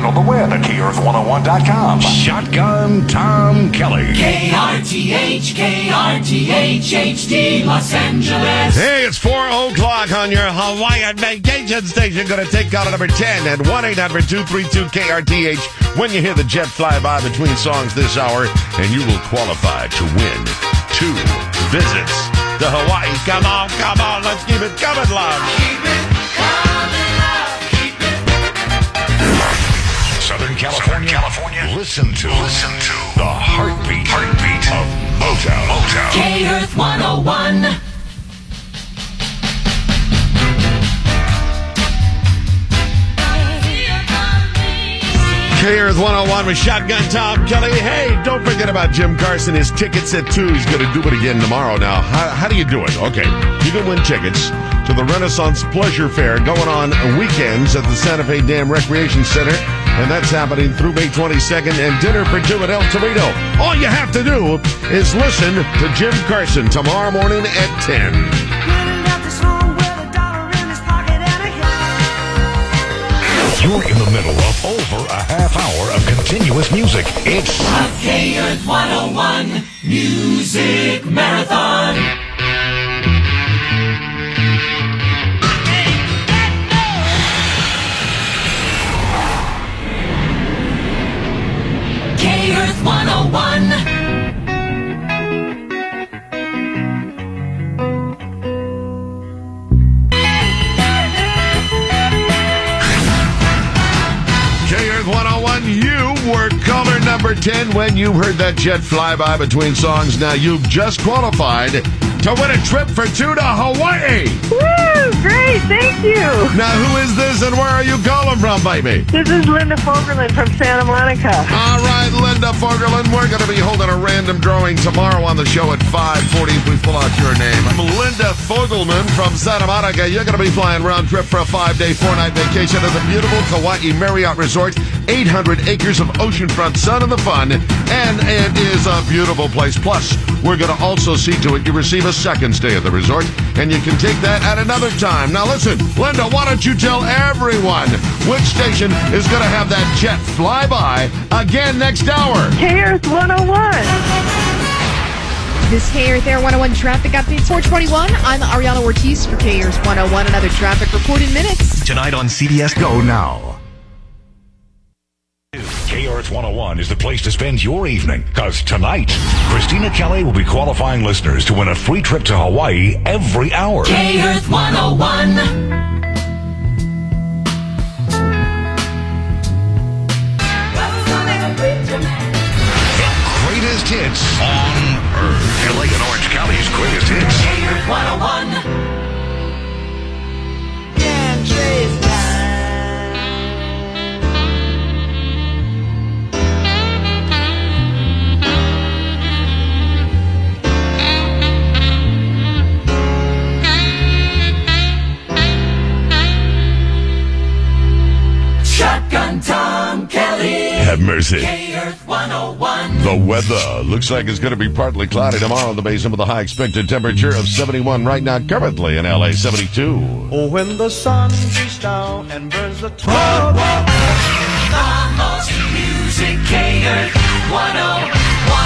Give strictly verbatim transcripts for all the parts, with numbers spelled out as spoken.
on the web at K Earth one oh one dot com. Shotgun Tom Kelly. K R T H, K R T H, H D, Los Angeles. Hey, it's four o'clock on your Hawaiian vacation station. Going to take caller number ten at one eight hundred two three two K R T H when you hear the jet fly by between songs this hour, and you will qualify to win two visits to Hawaii. Come on, come on, let's keep it coming, love. Keep it coming, love. Keep it. Southern California, Southern California. Listen to, listen to the heartbeat, heartbeat of Motown. Motown. K Earth one oh one. K Earth one oh one with Shotgun Tom Kelly. Hey, don't forget about Jim Carson. His tickets at two. He's going to do it again tomorrow. Now, how, how do you do it? Okay, you can win tickets to the Renaissance Pleasure Fair going on weekends at the Santa Fe Dam Recreation Center, and that's happening through May twenty-second, and dinner for two at El Torito. All you have to do is listen to Jim Carson tomorrow morning at ten. You're in the middle of over a half hour of continuous music. It's A K Earth one oh one Music Marathon. K Earth one oh one. one oh one, you were caller number ten when you heard that jet fly by between songs. Now you've just qualified to win a trip for two to Hawaii. Woo! Great, thank you. Now who is this and where are you calling from, baby? This is Linda Fogerland from Santa Monica. All right, Linda Fogerland, we're going to be holding a random drawing tomorrow on the show at five forty if we pull out your name. I'm Linda Fogelman from Santa Monica. You're going to be flying round trip for a five-day, four-night vacation at the beautiful Kauai Marriott Resort. eight hundred acres of oceanfront sun and the fun, and it is a beautiful place. Plus, we're going to also see to it you receive a second stay at the resort, and you can take that at another time. Now listen, Linda, why don't you tell everyone which station is going to have that jet fly by again next hour? K Earth one oh one. This K Earth Air one oh one traffic update, four twenty-one. I'm Ariana Ortiz for K Earth one oh one. Another traffic report in minutes. tonight on C B S Go Now. K Earth one oh one is the place to spend your evening, because tonight, Christina Kelly will be qualifying listeners to win a free trip to Hawaii every hour. K Earth one oh one. The greatest hits on Earth. L A and Orange County's greatest hits. K Earth one oh one. Shotgun Tom Kelly. Have mercy. K Earth one oh one. The weather looks like it's going to be partly cloudy tomorrow on the basin with a high expected temperature of seventy-one right now, currently in L A, seventy-two. Oh, when the sun beats down and burns the trouble. The most music, K Earth one oh one.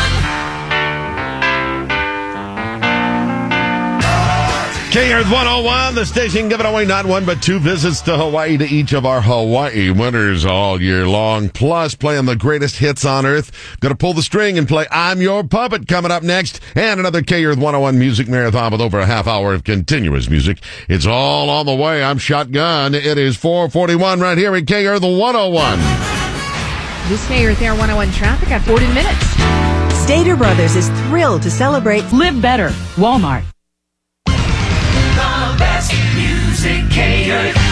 K Earth one oh one, the station giving away not one but two visits to Hawaii to each of our Hawaii winners all year long. Plus, playing the greatest hits on Earth. Gonna pull the string and play I'm Your Puppet coming up next. And another K Earth one oh one music marathon with over a half hour of continuous music. It's all on the way. I'm Shotgun. It is four forty-one right here at K Earth one oh one. This K Earth Air one oh one traffic at forty minutes. Stater Brothers is thrilled to celebrate Live Better, Walmart. The best music, K Earth